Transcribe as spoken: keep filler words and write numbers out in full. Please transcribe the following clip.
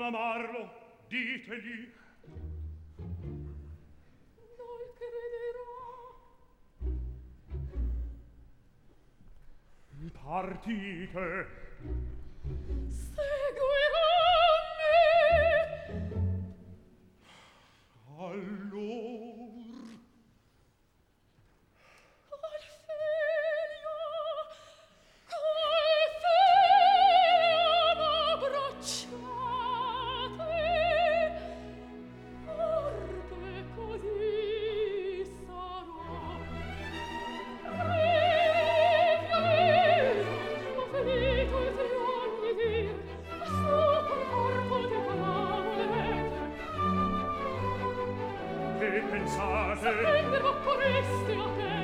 amarlo, ditegli. Non crederò. Partite. Seguirò me. Allor. Orfelio, come fema abbracciate, forte così sarò. Rivia mio, finito il trionno dir, a suo corpo di parole. Che pensate? S'apprender v'opporeste a te.